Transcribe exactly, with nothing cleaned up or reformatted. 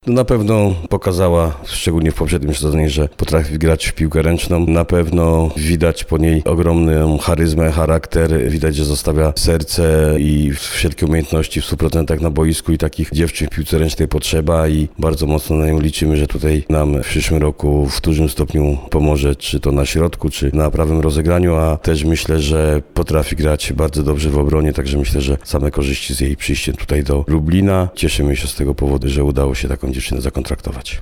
Na pewno pokazała, szczególnie w poprzednim sezonie, że potrafi grać w piłkę ręczną. Na pewno widać po niej ogromną charyzmę, charakter. Widać, że zostawia serce i wszelkie umiejętności w stu procentach na boisku i takich dziewczyn w piłce ręcznej potrzeba i bardzo mocno na nią liczymy, że tutaj nam w przyszłym roku w dużym stopniu pomoże, czy to na środku, czy na prawym rozegraniu, a też myślę, że potrafi grać bardzo dobrze w obronie, także myślę, że same korzyści z jej przyjściem tutaj do Lublina. Cieszymy się z tego powodu, że udało się taką dziewczynę zakontraktować.